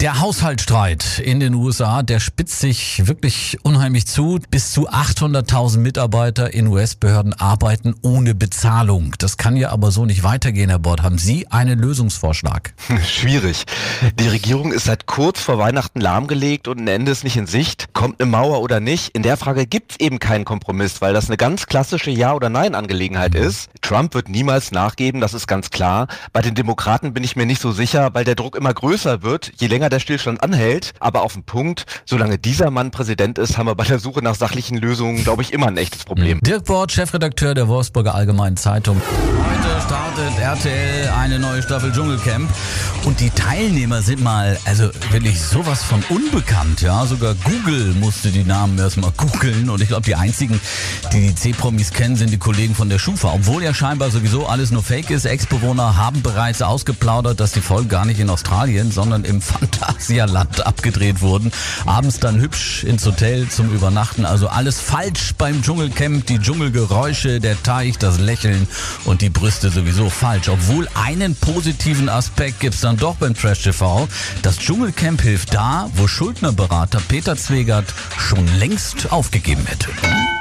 Der Haushaltsstreit in den USA, der spitzt sich wirklich unheimlich zu. Bis zu 800.000 Mitarbeiter in US-Behörden arbeiten ohne Bezahlung. Das kann ja aber so nicht weitergehen, Herr Bord. Haben Sie einen Lösungsvorschlag? Schwierig. Die Regierung ist seit kurz vor Weihnachten lahmgelegt und ein Ende ist nicht in Sicht. Kommt eine Mauer oder nicht? In der Frage gibt's eben keinen Kompromiss, weil das eine ganz klassische Ja- oder Nein-Angelegenheit ist. Trump wird niemals nachgeben, das ist ganz klar. Bei den Demokraten bin ich mir nicht so sicher, weil der Druck immer größer wird, je länger der Stillstand anhält. Aber auf den Punkt, solange dieser Mann Präsident ist, haben wir bei der Suche nach sachlichen Lösungen, glaube ich, immer ein echtes Problem. Dirk Bord, Chefredakteur der Wolfsburger Allgemeinen Zeitung. Heute startet RTL eine neue Staffel Dschungelcamp und die Teilnehmer sind mal, also wirklich sowas von unbekannt, ja. Sogar Google musste die Namen erstmal googeln und ich glaube, die einzigen, die C-Promis kennen, sind die Kollegen von der Schufa. Obwohl ja scheinbar sowieso alles nur Fake ist. Ex-Bewohner haben bereits ausgeplaudert, dass die Folgen gar nicht in Australien, sondern im Phantasialand abgedreht wurden. Abends dann hübsch ins Hotel zum Übernachten. Also alles falsch beim Dschungelcamp. Die Dschungelgeräusche, der Teich, das Lächeln und die Brüste sowieso falsch. Obwohl einen positiven Aspekt gibt's dann doch beim Trash TV. Das Dschungelcamp hilft da, wo Schuldnerberater Peter Zwegert schon längst aufgegeben hätte.